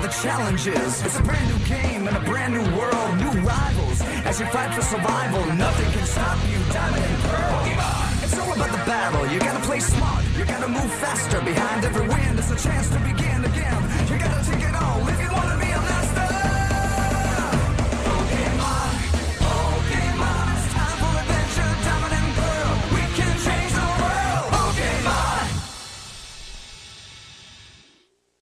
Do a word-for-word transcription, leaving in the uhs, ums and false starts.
the challenges. It's a brand new game in a brand new world. New rivals as you fight for survival. Nothing can stop you, Diamond and Pearl. It's all about the battle. You gotta play smart. You gotta move faster behind every win.